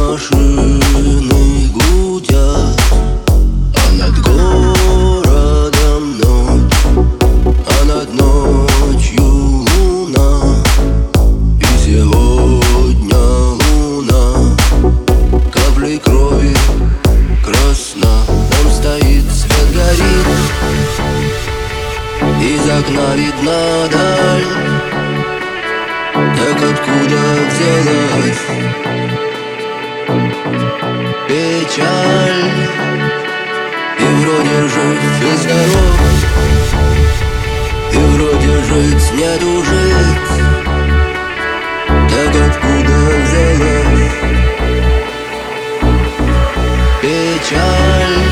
машины гудят, а над городом ночь, а над ночью луна. И сегодня луна каплей крови красна. Там стоит, свет горит, из окна видна даль. Так откуда взялась печаль? И вроде жив и здоров, и вроде жить не тужить. Так откуда взялась печаль?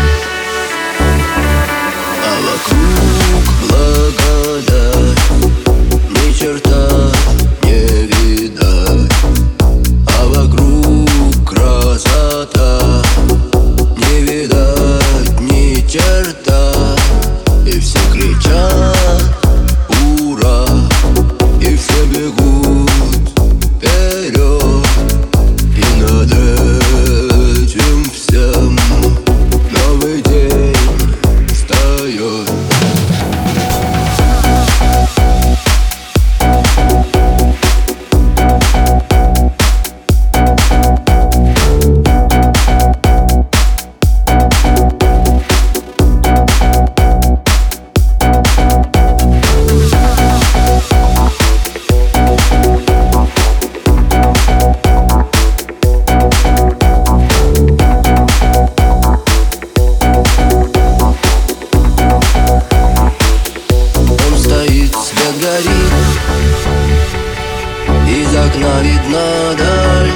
А вокруг благодать, ни черта не видать. А вокруг красота, не видать ни черта. И все кричат ура, и все бегут вперед. И над этим всем новый день встает. Свет горит, из окна видна даль.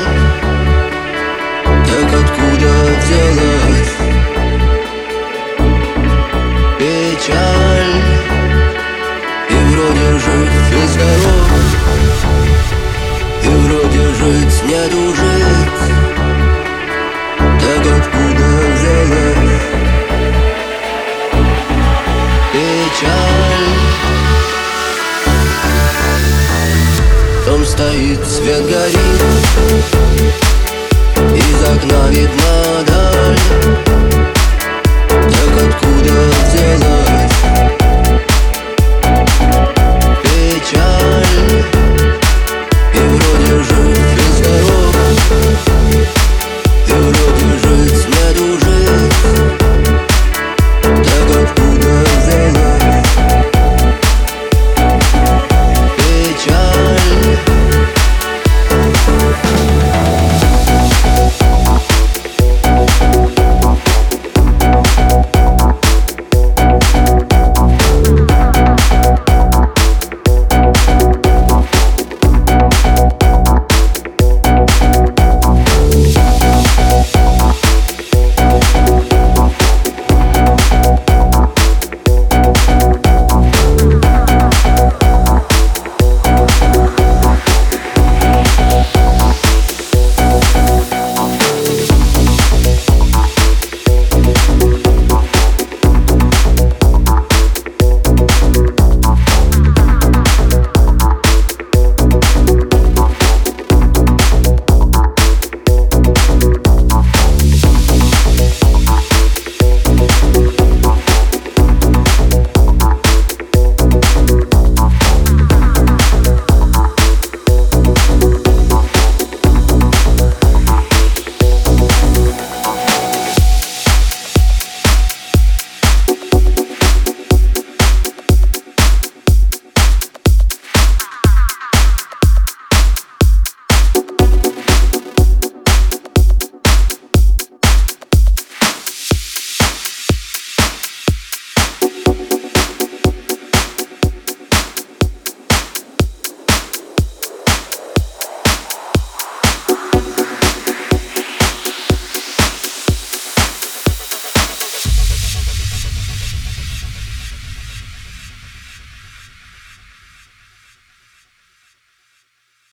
Так откуда взялась печаль? И вроде жив и здоров, и вроде жить не тужить. Так откуда взялась печаль? Дом стоит, свет горит,